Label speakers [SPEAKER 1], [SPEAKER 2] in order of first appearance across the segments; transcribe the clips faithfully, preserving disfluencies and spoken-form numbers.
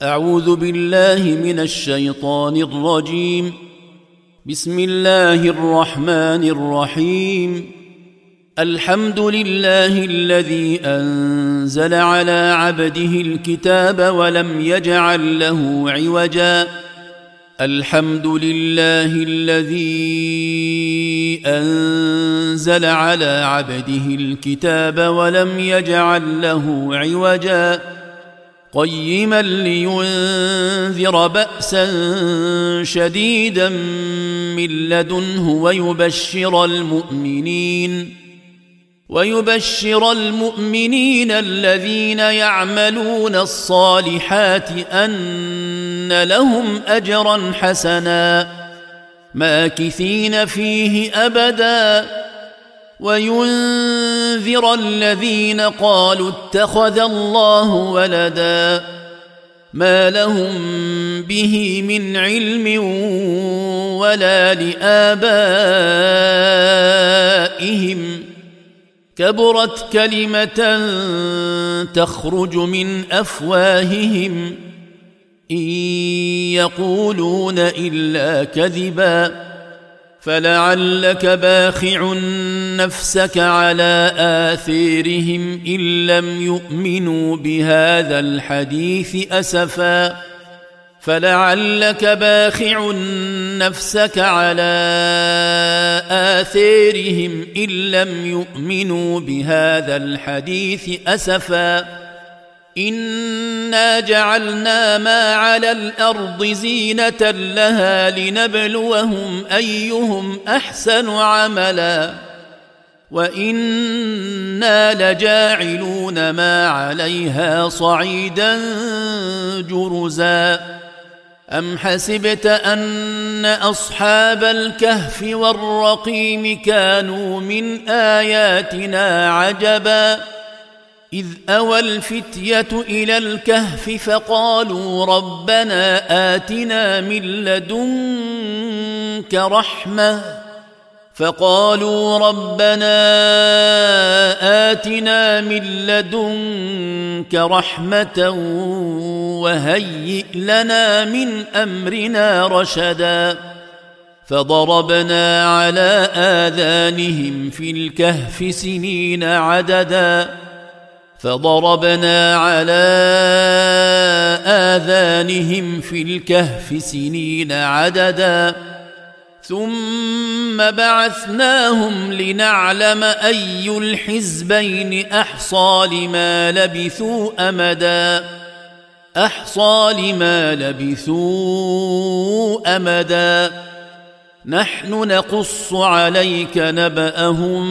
[SPEAKER 1] أعوذ بالله من الشيطان الرجيم. بسم الله الرحمن الرحيم. الحمد لله الذي أنزل على عبده الكتاب ولم يجعل له عوجا. الحمد لله الذي أنزل على عبده الكتاب ولم يجعل له عوجا قيما لينذر بأسا شديدا من لدنه ويبشر المؤمنين ويبشر المؤمنين الذين يعملون الصالحات أن لهم أجرا حسنا ماكثين فيه أبدا وينذر الذين قالوا اتخذ الله ولدا ما لهم به من علم ولا لآبائهم كبرت كلمة تخرج من أفواههم إن يقولون إلا كذبا فلعلك باخع نفسك على آثارهم إن لم يؤمنوا بهذا الحديث أسفا فلعلك باخع نفسك على آثارهم إن لم يؤمنوا بهذا الحديث أسفا إنا جعلنا ما على الأرض زينة لها لنبلوهم أيهم أحسن عملا وإنا لجاعلون ما عليها صعيدا جرزا أم حسبت أن أصحاب الكهف والرقيم كانوا من آياتنا عجبا إذ أوى الفتية إلى الكهف فقالوا ربنا آتنا من لدنك رحمة فقالوا ربنا آتنا من لدنك رحمة وهيئ لنا من أمرنا رشدا فضربنا على آذانهم في الكهف سنين عددا فضربنا على آذانهم في الكهف سنين عددا ثم بعثناهم لنعلم أي الحزبين أحصى لما لبثوا أمدا أحصى لما لبثوا أمدا نحن نقص عليك نبأهم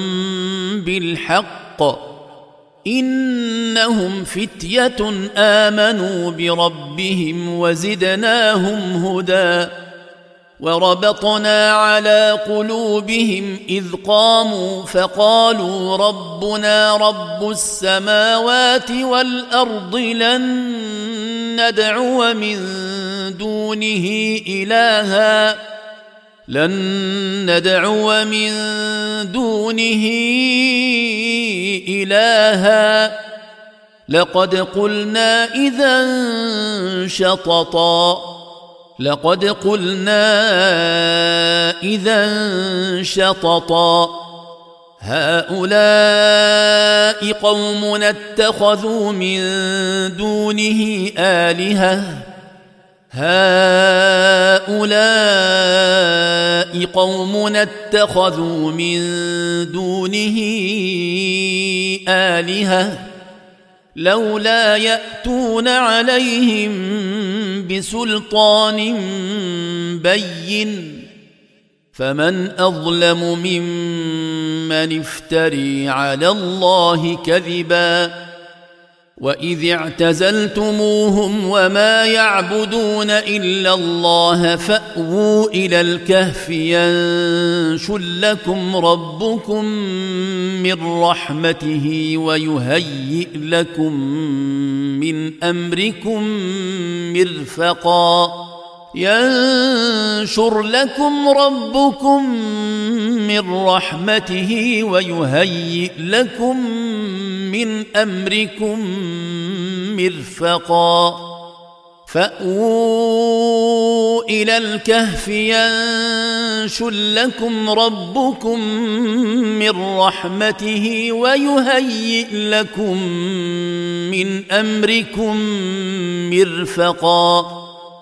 [SPEAKER 1] بالحق إنهم فتية آمنوا بربهم وزدناهم هدى وربطنا على قلوبهم إذ قاموا فقالوا ربنا رب السماوات والأرض لن ندعو من دونه إلها لن ندعو من دونه إلها لقد قلنا إذا شططا لقد قلنا إذا شططا هؤلاء قوم اتخذوا من دونه آلهة هؤلاء قوم اتخذوا من دونه آلهة لولا يأتون عليهم بسلطان بين فمن أظلم ممن افتري على الله كذبا وإذ اعتزلتموهم وما يعبدون إلا الله فأووا إلى الكهف ينشر لكم ربكم من رحمته ويهيئ لكم من أمركم مرفقا ينشر لكم ربكم من رحمته ويهيئ لكم من أمركم مرفقا فأووا إلى الكهف ينشر لكم ربكم من رحمته ويهيئ لكم من أمركم مرفقا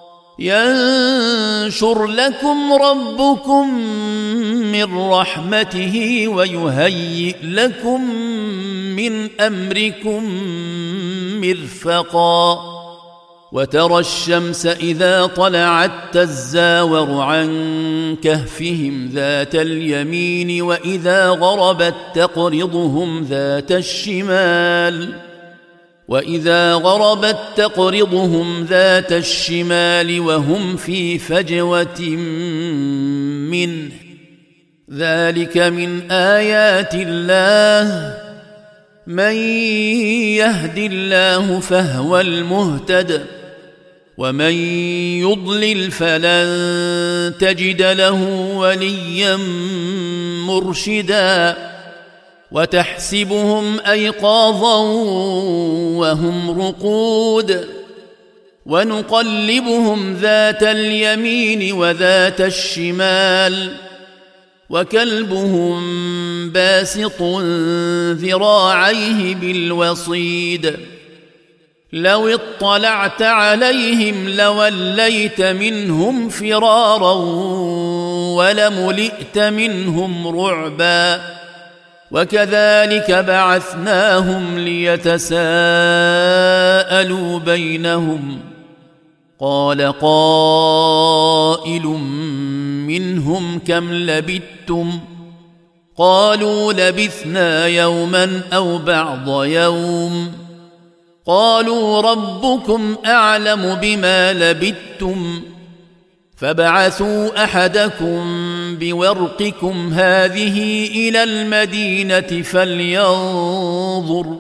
[SPEAKER 1] ينشر لكم ربكم من رحمته ويهيئ لكم من أمركم مرفقا وترى الشمس إذا طلعت تزاور عن كهفهم ذات اليمين وإذا غربت تقرضهم ذات الشمال وإذا غربت تقرضهم ذات الشمال وهم في فجوة منه ذلك من آيات الله من يهد الله فهو المهتد ومن يضلل فلن تجد له وليا مرشدا وتحسبهم أيقاظا وهم رقود ونقلبهم ذات اليمين وذات الشمال وكلبهم باسط ذراعيه بالوصيد لو اطلعت عليهم لوليت منهم فرارا ولملئت منهم رعبا وكذلك بعثناهم ليتساءلوا بينهم قال قائل منهم كم لبثتم قالوا لبثنا يوما أو بعض يوم قالوا ربكم أعلم بما لبثتم فبعثوا أحدكم بورقكم هذه إلى المدينة فلينظر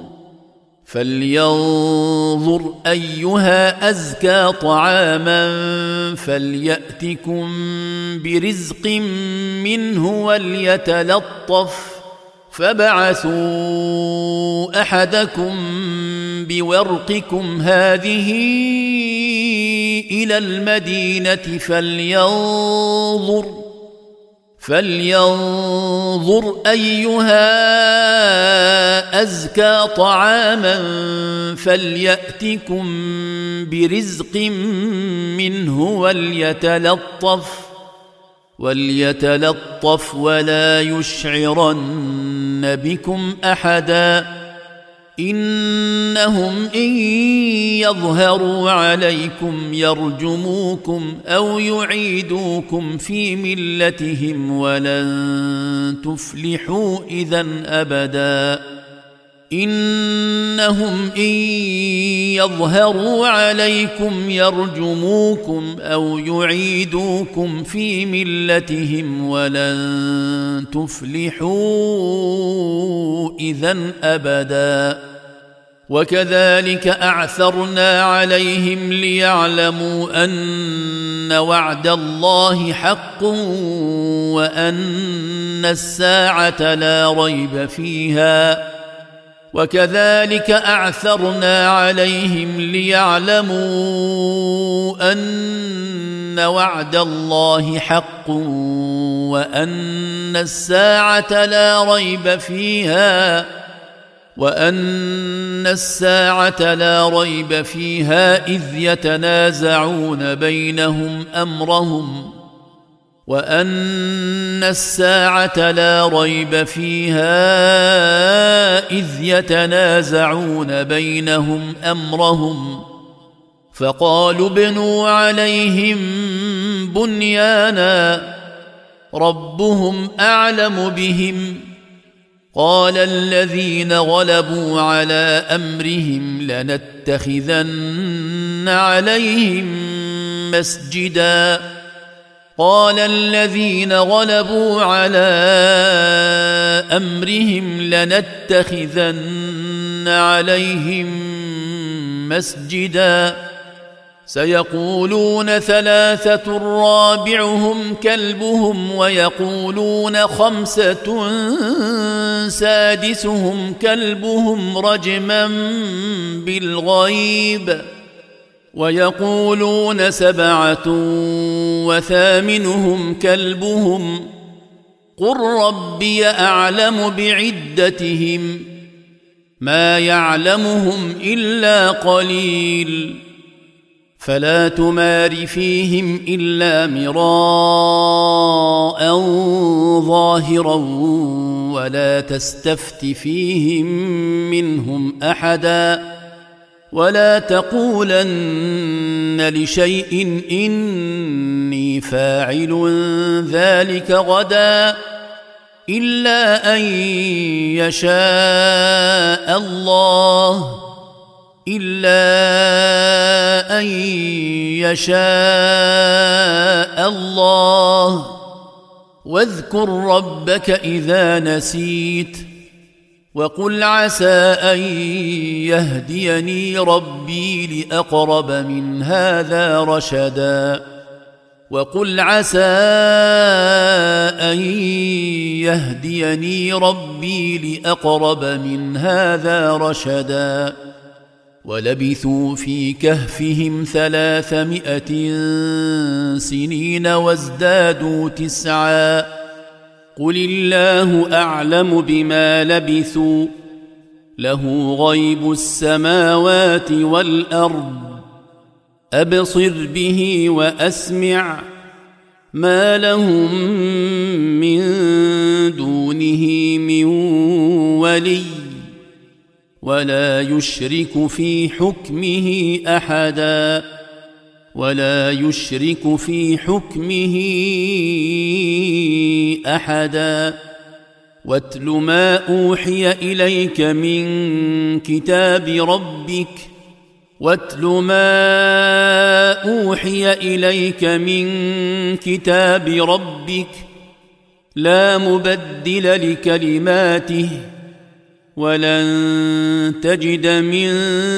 [SPEAKER 1] فلينظر أيها أزكى طعاما فليأتكم برزق منه وليتلطف فبعثوا أحدكم بورقكم هذه إلى المدينة فلينظر فلينظر أيها أزكى طعاما فليأتكم برزق منه وليتلطف وليتلطف ولا يشعرن بكم أحدا إنهم إن يظهروا عليكم يرجموكم أو يعيدوكم في ملتهم ولن تفلحوا إذا أبدا إنهم إن يظهروا عليكم يرجموكم أو يعيدوكم في ملتهم ولن تفلحوا إذا أبدا وكذلك أعثرنا عليهم ليعلموا أن وعد الله حق وأن الساعة لا ريب فيها وكذلك أعثرنا عليهم ليعلموا أن وعد الله حق وأن الساعة لا ريب فيها وأن الساعة لا ريب فيها إذ يتنازعون بينهم أمرهم وأن الساعة لا ريب فيها إذ يتنازعون بينهم أمرهم فقالوا ابنوا عليهم بنيانا ربهم أعلم بهم قال الذين غلبوا على أمرهم لنتخذن عليهم مسجدا قال الذين غلبوا على أمرهم لنتخذن عليهم مسجدا سيقولون ثلاثة رابعهم كلبهم ويقولون خمسة سادسهم كلبهم رجما بالغيب ويقولون سبعة وثامنهم كلبهم قل ربي أعلم بعدتهم ما يعلمهم إلا قليل فلا تمار فيهم إلا مراء ظاهرا ولا تستفت فيهم منهم أحدا ولا تقولن لشيء إني فاعل ذلك غدا إلا أن يشاء الله إلا أن يشاء الله واذكر ربك إذا نسيت وقل عسى أن يهديني ربي لأقرب من هذا رشدا وقل عسى أن يهديني ربي لأقرب من هذا رشدا ولبثوا في كهفهم ثلاثمائة سنين وازدادوا تسعا قل الله أعلم بما لبثوا له غيب السماوات والأرض أبصر به وأسمع ما لهم من دونه من ولي ولا يشرك في حكمه أحدا ولا يشرك في حكمه أحدا واتل ما أوحي إليك من كتاب ربك واتل ما أوحي إليك من كتاب ربك لا مبدل لكلماته ولن تجد من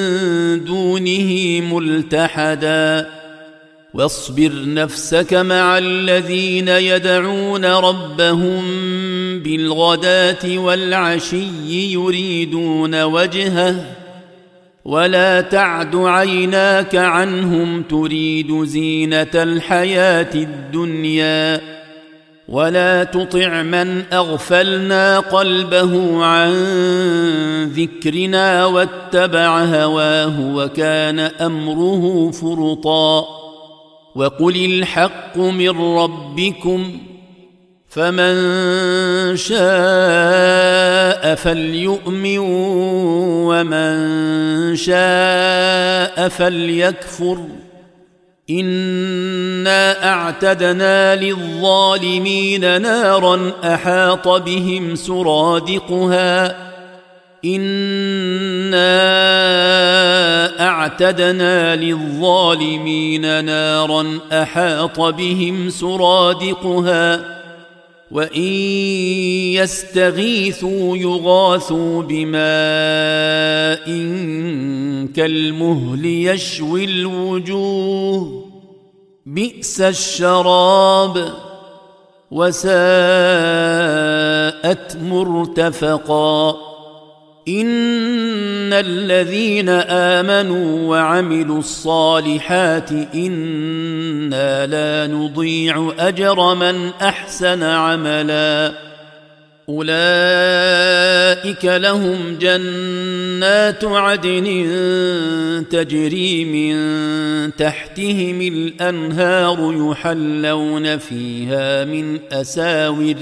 [SPEAKER 1] دونه ملتحدا واصبر نفسك مع الذين يدعون ربهم بالغداة والعشي يريدون وجهه ولا تعد عيناك عنهم تريد زينة الحياة الدنيا ولا تطع من أغفلنا قلبه عن ذكرنا واتبع هواه وكان أمره فرطا وقل الحق من ربكم فمن شاء فليؤمن ومن شاء فليكفر إنا أعتدنا للظالمين نارا أحاط بهم سرادقها إنا أعتدنا للظالمين نارا أحاط بهم سرادقها وإن يستغيثوا يغاثوا بماء كالمهل يشوي الوجوه بئس الشراب وساءت مرتفقا إن الذين آمنوا وعملوا الصالحات إنا لا نضيع أجر من أحسن عملا أولئك لهم جنات عدن تجري من تحتهم الأنهار يحلون فيها من أساور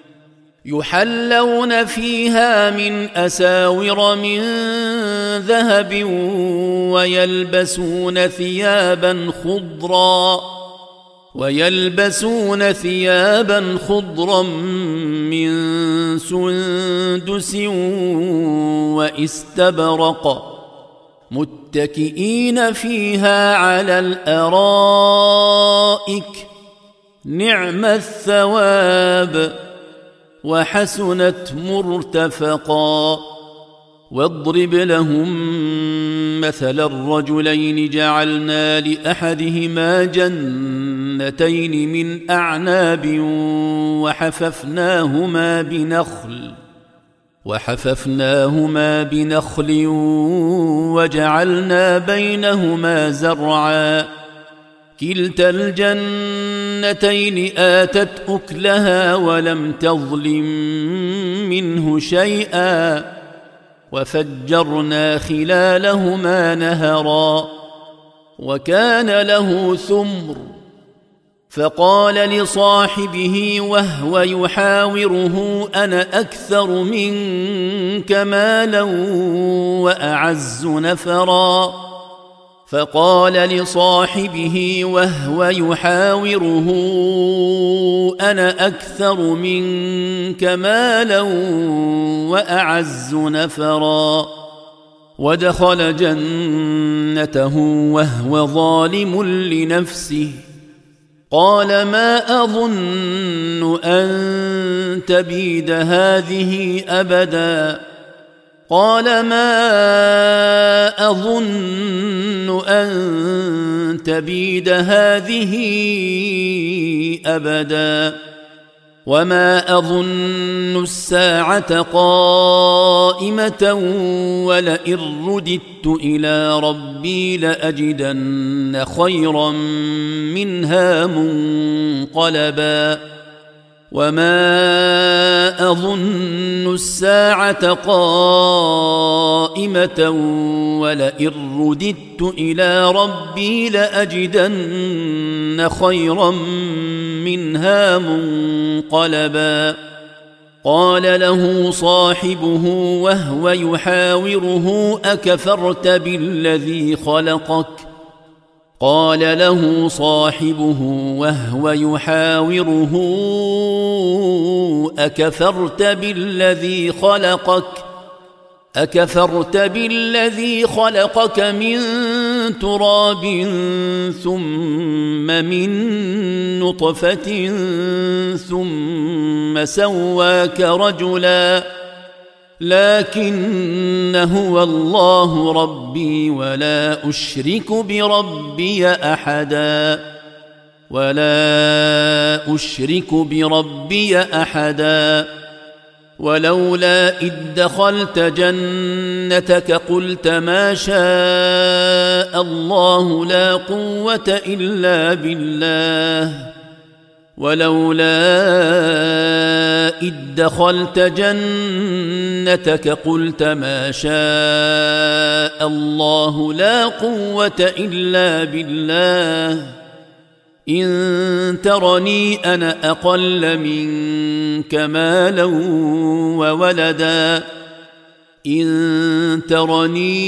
[SPEAKER 1] يحلون فيها من أساور من ذهب ويلبسون ثيابا خضرا ويلبسون ثيابا خضرا من سندس واستبرق متكئين فيها على الأرائك نعم الثواب وحسنت مرتفقا واضرب لهم مثل الرجلين جعلنا لأحدهما جنتين من أعناب وحففناهما بنخل وحففناهما بنخل وجعلنا بينهما زرعا كلتا الجنتين آتت أكلها ولم تظلم منه شيئا وفجرنا خلالهما نهرا وكان له ثمر فقال لصاحبه وهو يحاوره أنا أكثر منك مالا وأعز نفرا فقال لصاحبه وهو يحاوره أنا أكثر منك مالا وأعز نفرا ودخل جنته وهو ظالم لنفسه قال ما أظن أن تبيد هذه أبدا قال ما أظن أن تبيد هذه أبدا وما أظن الساعة قائمة ولئن رددت إلى ربي لأجدن خيرا منها منقلبا وما أظن الساعة قائمة ولئن رددت إلى ربي لأجدن خيرا منها منقلبا قال له صاحبه وهو يحاوره أكفرت بالذي خلقك قال له صاحبه وهو يحاوره أكفرت بالذي خلقك أكفرت بالذي خلقك من تراب ثم من نطفة ثم سواك رجلا لكن هو الله ربي ولا أشرك بربي أحدا ولا أشرك بربي أحدا ولولا إذ دخلت جنتك قلت ما شاء الله لا قوة إلا بالله ولولا إذ دخلت جنتك قلت ما شاء الله لا قوة إلا بالله إن ترني أنا أقل منك مالا وولدا إن ترني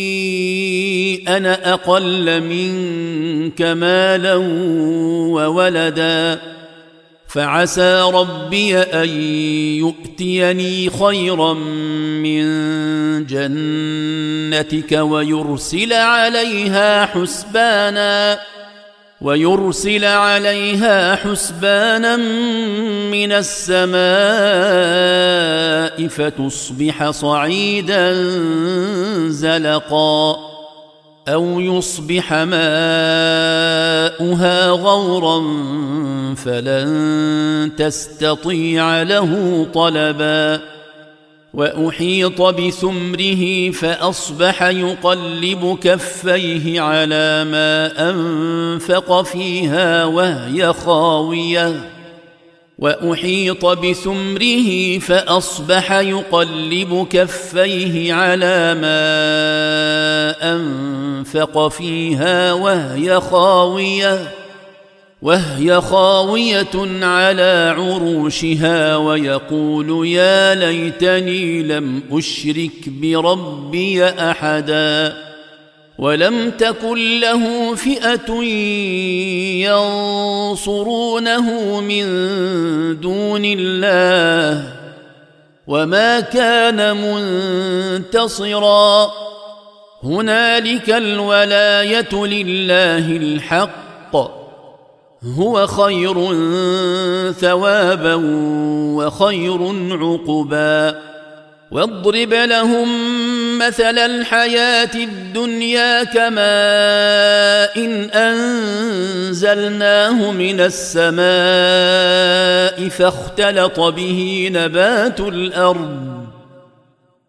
[SPEAKER 1] أنا أقل منك مالا وولدا فعسى ربي أن يؤتيني خيرا من جنتك ويرسل عليها حسبانا ويرسل عليها حسبانا من السماء فتصبح صعيدا زلقا أو يصبح ماؤها غورا فلن تستطيع له طلبا وأحيط بثمره فأصبح يقلب كفيه على ما أنفق فيها وهي خاوية وأحيط بثمره فأصبح يقلب كفيه على ما أنفق فيها وهي خاوية وهي خاوية على عروشها ويقول يا ليتني لم أشرك بربي أحدا ولم تكن له فئة ينصرونه من دون الله وما كان منتصرا هنالك الولاية لله الحق هو خير ثوابا وخير عقبا واضرب لهم مثل الحياة الدنيا كماء إن أنزلناه من السماء فاختلط به نبات الأرض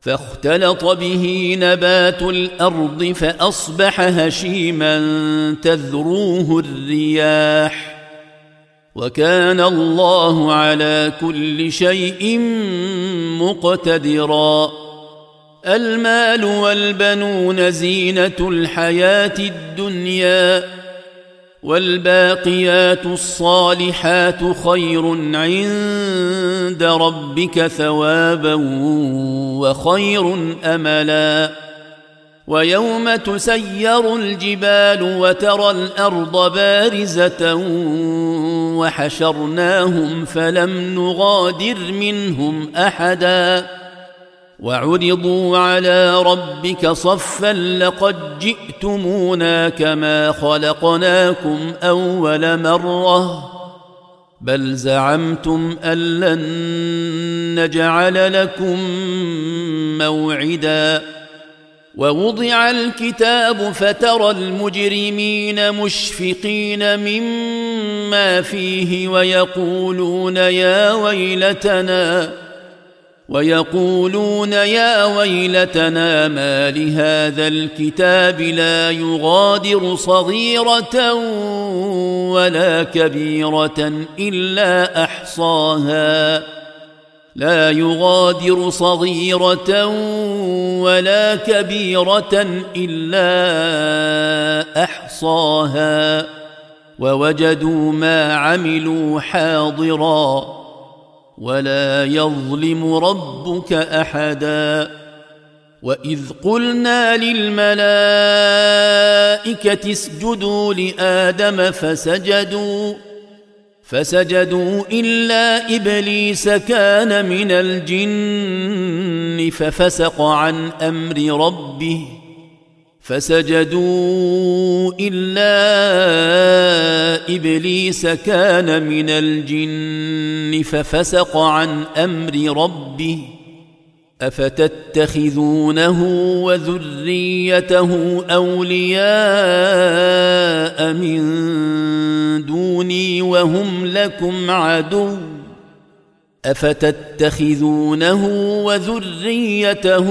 [SPEAKER 1] فاختلط به نبات الأرض فأصبح هشيما تذروه الرياح وكان الله على كل شيء مقتدرا. المال والبنون زينة الحياة الدنيا والباقيات الصالحات خير عند ربك ثوابا وخير أملا. ويوم تسير الجبال وترى الأرض بارزة وحشرناهم فلم نغادر منهم أحدا وعرضوا على ربك صفا لقد جئتمونا كما خلقناكم أول مرة بل زعمتم أن لن نجعل لكم موعدا. ووضع الكتاب فترى المجرمين مشفقين مما فيه ويقولون يا ويلتنا ويقولون يا ويلتنا ما لهذا الكتاب لا يغادر صغيرة ولا كبيرة إلا أحصاها لا يغادر صغيرة ولا كبيرة إلا أحصاها ووجدوا ما عملوا حاضرا ولا يظلم ربك أحدا. وإذ قلنا للملائكة اسجدوا لآدم فسجدوا فسجدوا إلا إبليس كان من الجن ففسق عن أمر ربه فسجدوا إلا إبليس كان من الجن ففسق عن أمر ربه أفتتخذونه وذريته أولياء من دوني وهم لكم عدو أفتتخذونه وذريته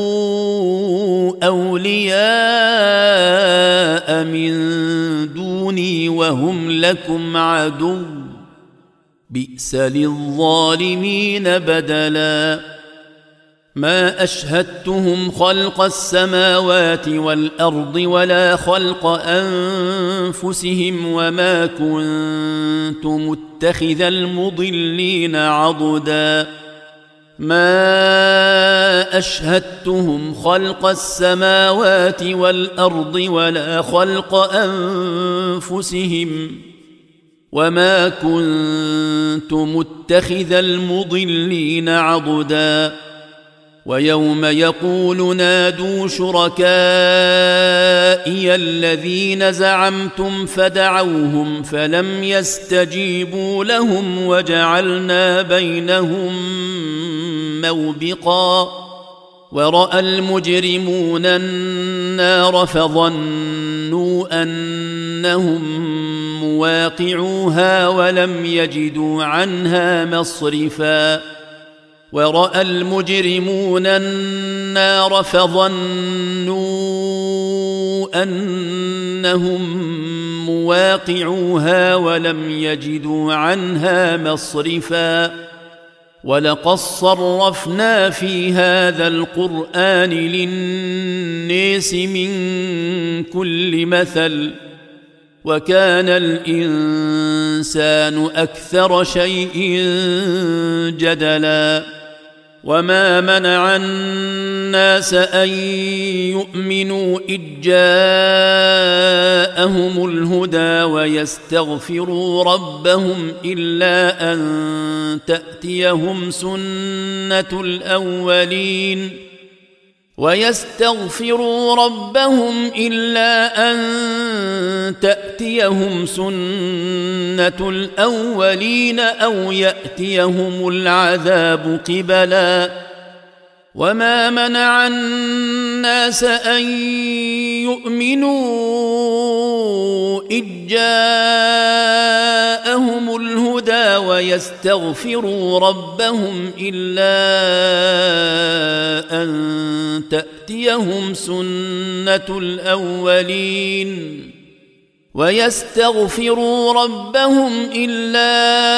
[SPEAKER 1] أولياء من دوني وهم لكم عدو بئس للظالمين بدلا. ما أشهدتهم خلق السماوات والأرض ولا خلق أنفسهم وما كنت متخذ المضلين عضدا. ما أشهدتهم خلق السماوات والأرض ولا خلق أنفسهم وما كنت متخذ المضلين عضدا. ويوم يقول نادوا شركائي الذين زعمتم فدعوهم فلم يستجيبوا لهم وجعلنا بينهم موبقا. ورأى المجرمون النار فظنوا أنهم مواقعوها ولم يجدوا عنها مصرفا. ورأى المجرمون النار فظنوا أنهم مواقعوها ولم يجدوا عنها مصرفا. ولقد صرفنا في هذا القرآن للناس من كل مثل وكان الإنسان أكثر شيء جدلا. وما منع الناس أن يؤمنوا إذ جاءهم الهدى ويستغفروا ربهم إلا أن تأتيهم سنة الأولين ويستغفروا ربهم إلا أن تأتيهم سنة الأولين أو يأتيهم العذاب قبلا. وما منع الناس أن يؤمنوا إذ جاءهم الهدى إلا ويستغفروا ربهم إلا أن تأتيهم سنة الأولين ويستغفروا ربهم إلا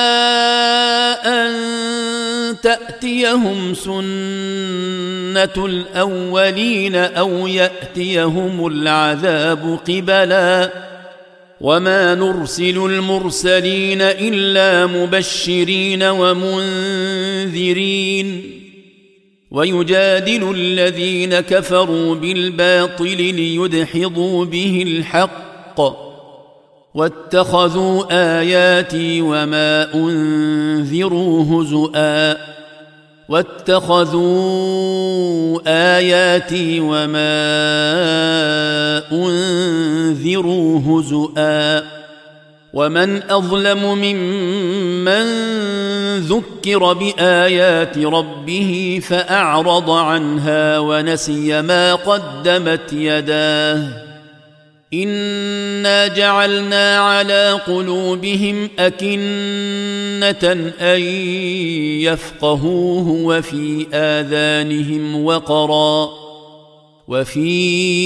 [SPEAKER 1] أن تأتيهم سنة الأولين أو يأتيهم العذاب قبلا وما نرسل المرسلين إلا مبشرين ومنذرين ويجادل الذين كفروا بالباطل ليدحضوا به الحق واتخذوا آياتي وما أنذروا هزؤا واتخذوا آياتي وما أنذروا هزؤا ومن أظلم ممن ذكر بآيات ربه فأعرض عنها ونسي ما قدمت يداه إنا جعلنا على قلوبهم أكنة أن يفقهوه وفي آذانهم وقرا وفي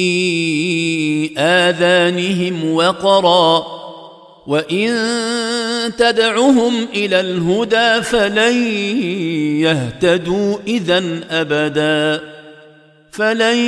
[SPEAKER 1] آذانهم وقرا وإن تدعهم إلى الهدى فلن يهتدوا إذن أبدا فلن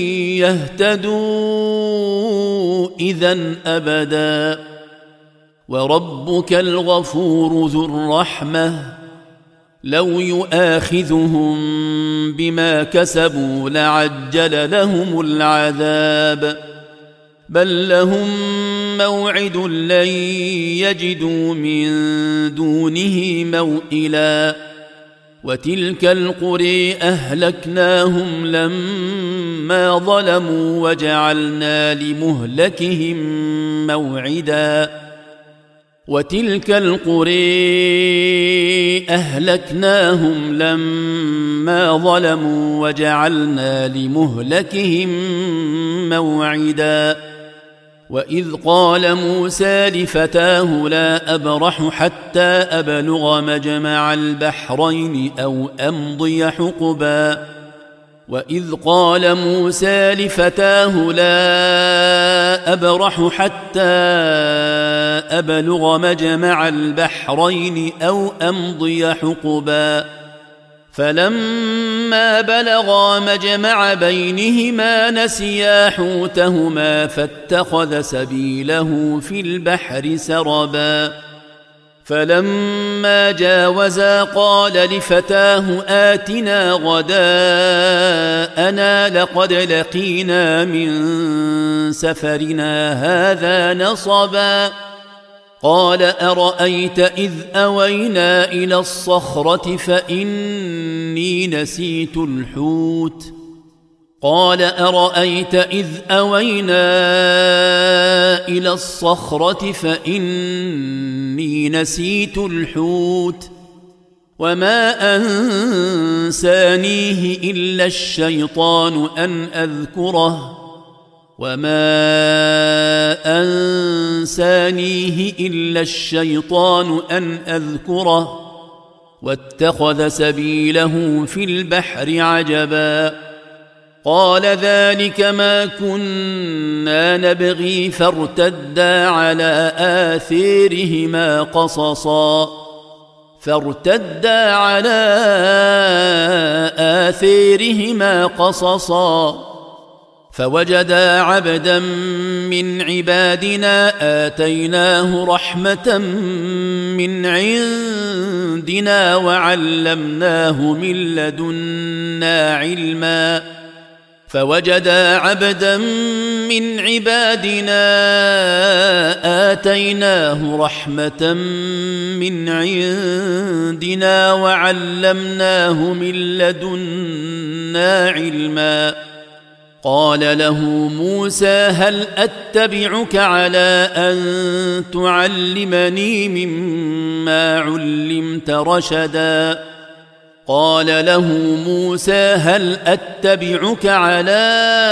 [SPEAKER 1] يهتدوا إذن أبدا وربك الغفور ذو الرحمة لو يؤاخذهم بما كسبوا لعجل لهم العذاب بل لهم موعد لن يجدوا من دونه موئلا وتلك القرى أهلكناهم لما ظلموا وجعلنا لمهلكهم موعدا وتلك القرى أهلكناهم لما ظلموا وجعلنا لمهلكهم موعدا وإذ قال موسى لفتاه لا أبرح حتى أبلغ مجمع البحرين أو أمضي حقبا وإذ قال موسى لفتاه لا أبرح حتى أبلغ مجمع البحرين أو أمضي حقبا فلما بلغا مجمع بينهما نسيا حوتهما فاتخذ سبيله في البحر سربا فلما جاوزا قال لفتاه آتنا غداءنا لقد لقينا من سفرنا هذا نصبا قال أرأيت إذ أوينا إلى الصخرة فإني نسيت الحوت قال أرأيت إذ أوينا إلى الصخرة فإني نسيت الحوت وما أنسانيه إلا الشيطان أن أذكره وما أنسانيه إلا الشيطان أن أذكره واتخذ سبيله في البحر عجبا قال ذلك ما كنا نبغي فارتدا على آثارهما قصصا فارتدا على آثارهما قصصا فوجدا عبدا من عبادنا آتيناه رحمة من عندنا وعلمناه من لدنا علما فوجدا عبدا من عبادنا آتيناه رحمة من عندنا وعلمناه من لدنا علما قال له موسى هل أتبعك على أن تعلمني مما علمت رشدا قال له موسى هل أتبعك على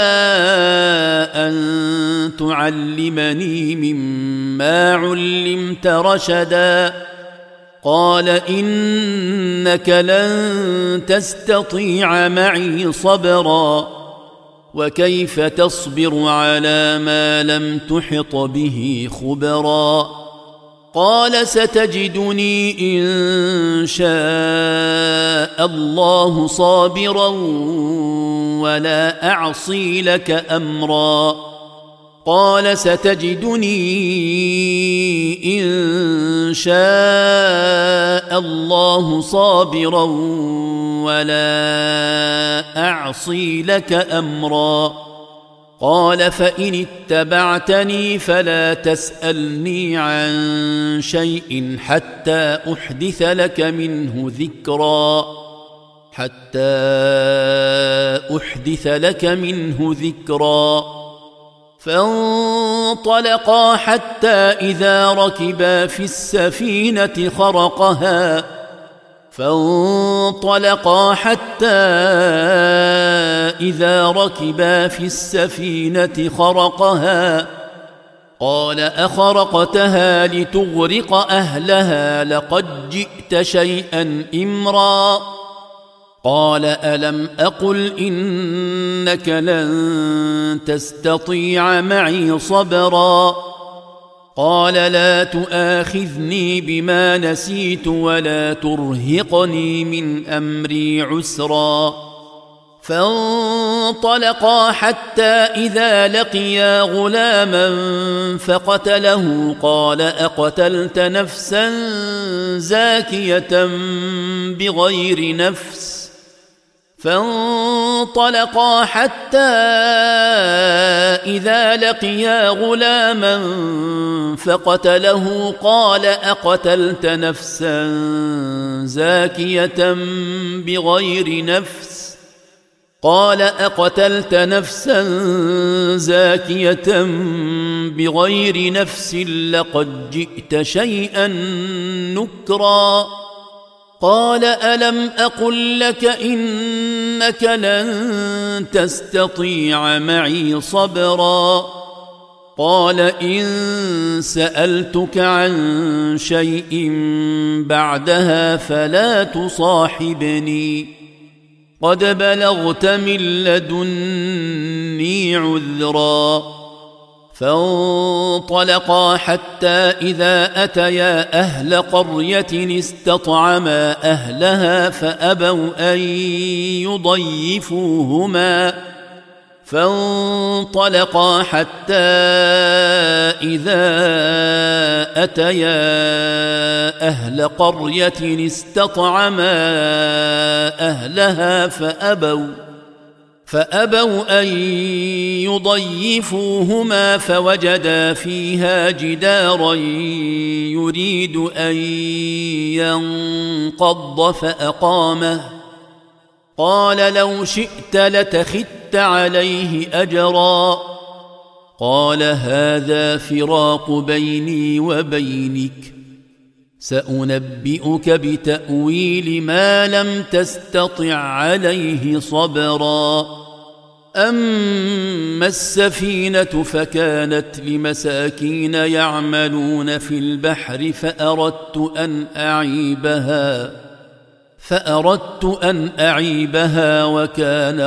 [SPEAKER 1] أن تعلمني مما علمت رشدا قال إنك لن تستطيع معي صبرا وكيف تصبر على ما لم تحط به خبرا قال ستجدني إن شاء الله صابرا ولا أعصي لك أمرا قال ستجدني إن شاء الله صابرا ولا أعصي لك أمرا قال فإن اتبعتني فلا تسألني عن شيء حتى أحدث لك منه ذكرا حتى أحدث لك منه ذكرا فانطلقا حتى إذا ركبا في السفينة خرقها فانطلقا حتى إذا ركبا في السفينة خرقها قال أخرقتها لتغرق أهلها لقد جئت شيئا إمرا قال ألم أقل إنك لن تستطيع معي صبرا قال لا تؤاخذني بما نسيت ولا ترهقني من أمري عسرا فانطلقا حتى إذا لقيا غلاما فقتله قال أقتلت نفسا زاكية بغير نفس فانطلقا حتى إذا لقيا غلاما فقتله قال أقتلت نفسا زاكية بغير نفس قال أقتلت نفسا زاكية بغير نفس لقد جئت شيئا نكرا قال ألم أقل لك إنك لن تستطيع معي صبرا قال إن سألتك عن شيء بعدها فلا تصاحبني قد بلغت من لدني عذرا فانطلقا حتى إذا أتيا أهل قرية استطعما أهلها فأبوا أن يضيفوهما فانطلقا حتى إذا أتيا أهل قرية استطعما أهلها فأبوا فأبوا أن يضيفوهما فوجدا فيها جدارا يريد أن ينقض فأقامه قال لو شئت لتخذت عليه أجرا قال هذا فراق بيني وبينك سأنبئك بتأويل ما لم تستطع عليه صبرا أما السفينة فكانت لمساكين يعملون في البحر فأردت أن أعيبها فأردت أن أعيبها وكان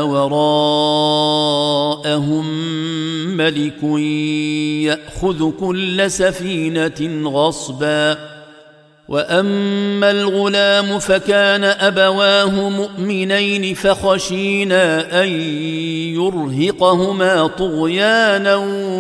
[SPEAKER 1] وراءهم ملك يأخذ كل سفينة غصبا وأما الغلام فكان أبواه مؤمنين فخشينا أن يرهقهما طغيانا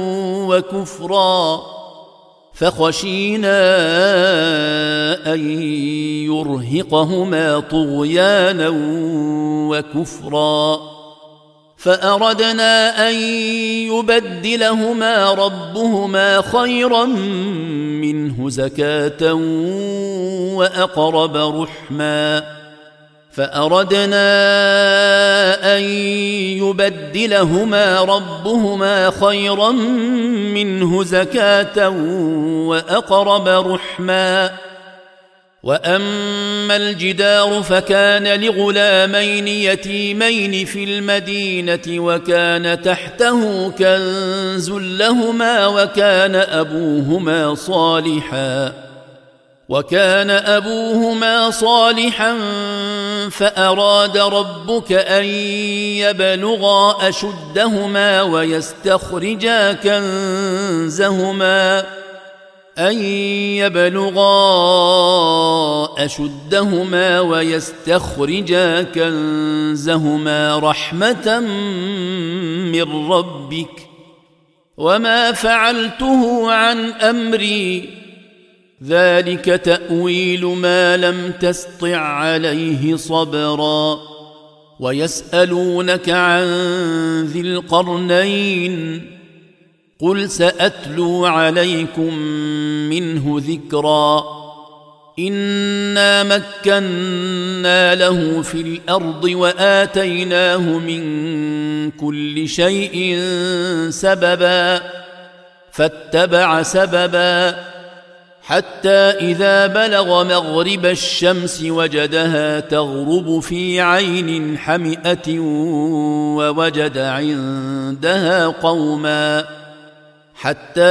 [SPEAKER 1] وكفرا فخشينا أن يرهقهما طغيانا وكفرا فأردنا أن يبدلهما ربهما خيرا منه زكاة وأقرب رحما فأردنا أن يبدلهما ربهما خيرا منه زكاة وأقرب رحما وأما الجدار فكان لغلامين يتيمين في المدينة وكان تحته كنز لهما وكان أبوهما صالحا وكان أبوهما صالحا فأراد ربك أن يبلغا أشدهما ويستخرجا كنزهما أن يبلغا أشدهما ويستخرجا كنزهما رحمة من ربك وما فعلته عن أمري ذلك تأويل ما لم تسطع عليه صبرا ويسألونك عن ذي القرنين قل سأتلو عليكم منه ذكرا إنا مكنا له في الأرض وآتيناه من كل شيء سببا فاتبع سببا حتى إذا بلغ مغرب الشمس وجدها تغرب في عين حمئة ووجد عندها قوما حتى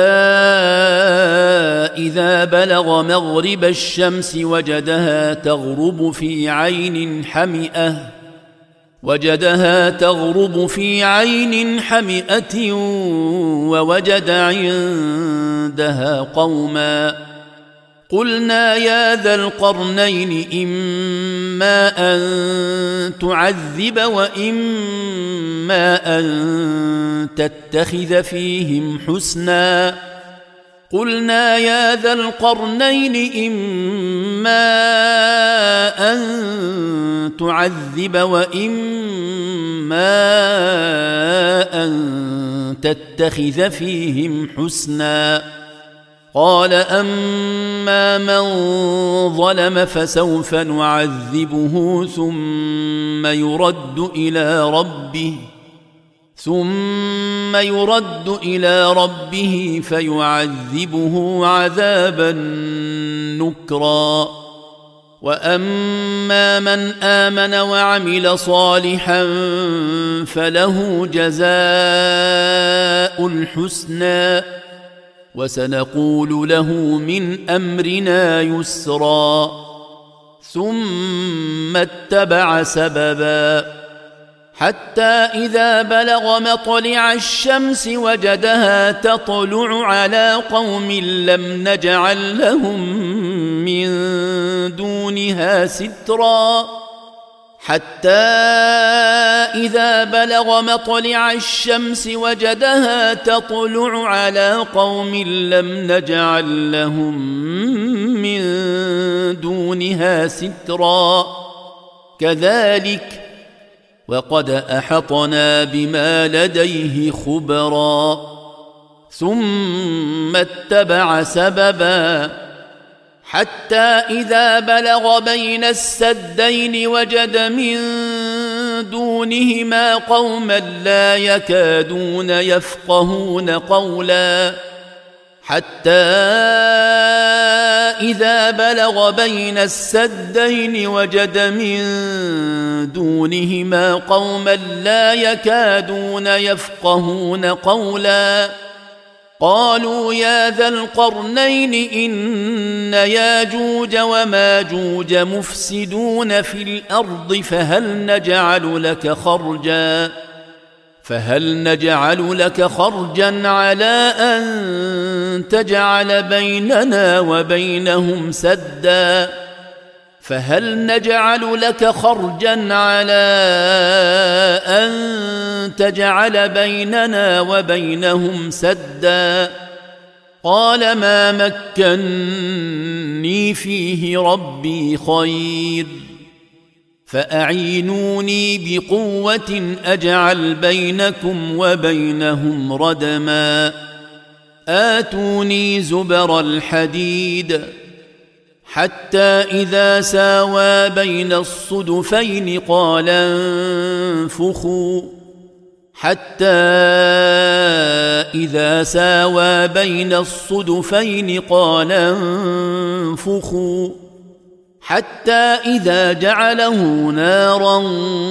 [SPEAKER 1] إذا بلغ مغرب الشمس وجدها تغرب في عين حمئة وجدها تغرب في عين حمئة ووجد عندها قوما قلنا يا ذا القرنين إما أن تعذب وإما أن تتخذ فيهم حسنا قلنا يا ذا القرنين إما أن تعذب وإما أن تتخذ فيهم حسنا قال أما من ظلم فسوف نعذبه ثم يرد إلى ربه ثم يرد إلى ربه فيعذبه عذابا نكرا وأما من آمن وعمل صالحا فله جزاء الحسنى وسنقول له من أمرنا يسرا ثم اتبع سببا حتى إذا بلغ مطلع الشمس وجدها تطلع على قوم لم نجعل لهم من دونها سترا حتى إذا بلغ مطلع الشمس وجدها تطلع على قوم لم نجعل لهم من دونها سترا كذلك وقد أحطنا بما لديه خبرا ثم اتبع سببا حتى إذا بلغ بين السدين وجد من دونهما قوما لا يكادون يفقهون قولا حتى إذا بلغ بين السدين وجد من دونهما قوما لا يكادون يفقهون قولا قالوا يا ذا القرنين إن ياجوج وماجوج مفسدون في الأرض فهل نجعل لك خرجا فهل نجعل لك خرجا على أن تجعل بيننا وبينهم سدا فهل نجعل لك خرجا على أن تجعل بيننا وبينهم سدا قال ما مكني فيه ربي خير فأعينوني بقوة أجعل بينكم وبينهم ردما آتوني زبر الحديد حتى إذا ساوى بين الصدفين قال انفخوا حتى إذا ساوى بين الصدفين قال انفخوا حتى إذا جعله نارا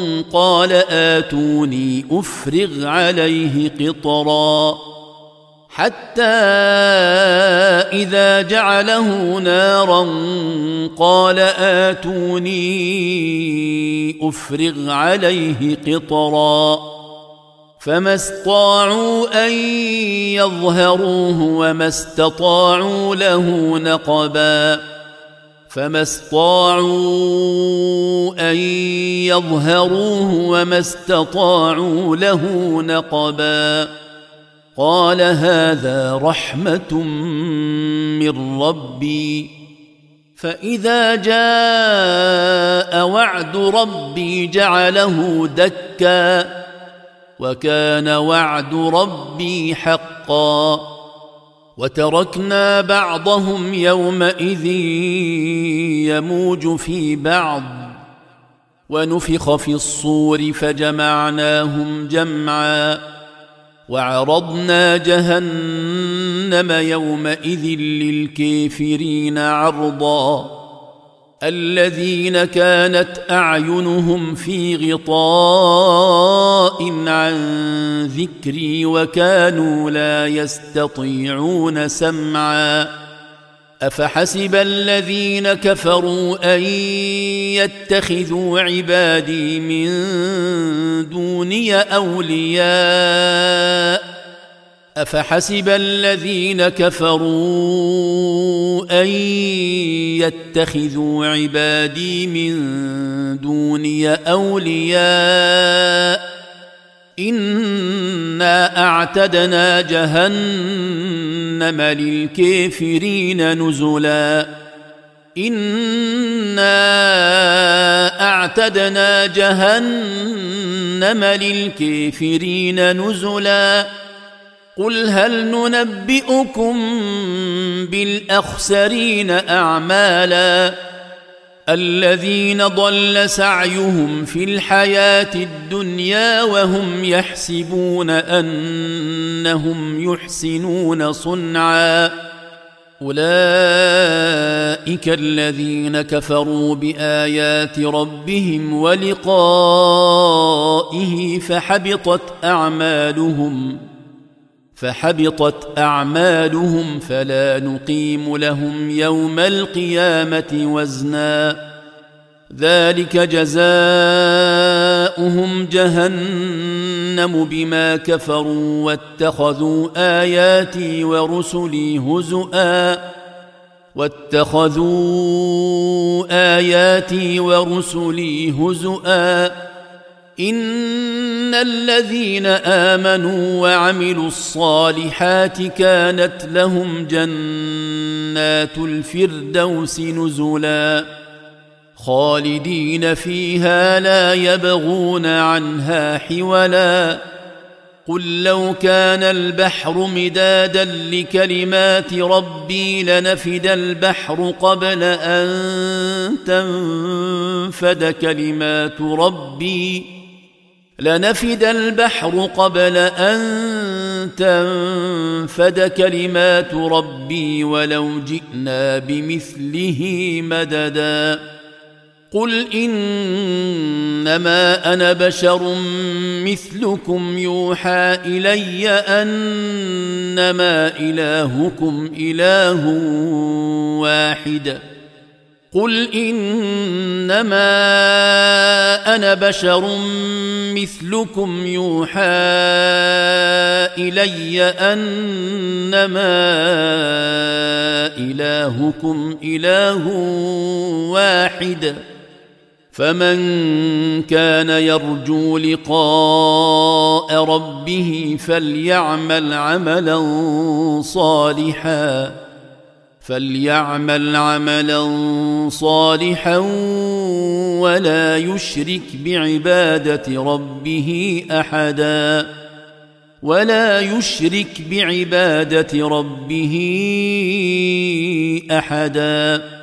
[SPEAKER 1] قال آتوني أفرغ عليه قطرا حتى إذا جعله نارا قال آتوني أفرغ عليه قطرا فما استطاعوا أن يظهروه وما استطاعوا له نقبا فما استطاعوا أن يظهروه وما استطاعوا له نقبا قال هذا رحمة من ربي فإذا جاء وعد ربي جعله دكا وكان وعد ربي حقا وتركنا بعضهم يومئذ يموج في بعض ونفخ في الصور فجمعناهم جمعا وعرضنا جهنم يومئذ للكافرين عرضا الذين كانت أعينهم في غطاء عن ذكري وكانوا لا يستطيعون سمعا أفحسب الذين كفروا أن يتخذوا عبادي من دوني أولياء أفحسب الذين كفروا أن يتخذوا عبادي من دوني أولياء إنا أعتدنا جهنم للكافرين نزلا إنا أعتدنا جهنم للكافرين نزلا قل هل ننبئكم بالأخسرين أعمالا الذين ضل سعيهم في الحياة الدنيا وهم يحسبون أنهم يحسنون صنعا أولئك الذين كفروا بآيات ربهم ولقائه فحبطت أعمالهم فحبطت أعمالهم فلا نقيم لهم يوم القيامة وزنا ذلك جزاؤهم جهنم بما كفروا واتخذوا آياتي ورسلي هزؤا واتخذوا آياتي ورسلي هزؤا إن الذين آمنوا وعملوا الصالحات كانت لهم جنات الفردوس نزلا خالدين فيها لا يبغون عنها حولا قل لو كان البحر مدادا لكلمات ربي لنفد البحر قبل أن تنفد كلمات ربي لنفد البحر قبل أن تنفد كلمات ربي ولو جئنا بمثله مددا قل إنما أنا بشر مثلكم يوحى إلي أنما إلهكم إله واحد قل إنما أنا بشر مثلكم يوحى إلي أنما إلهكم إله واحد فمن كان يرجو لقاء ربه فليعمل عملا صالحا فليعمل عملا صالحا ولا يشرك بعبادة ربه أحدا ولا يشرك بعبادة ربه أحدا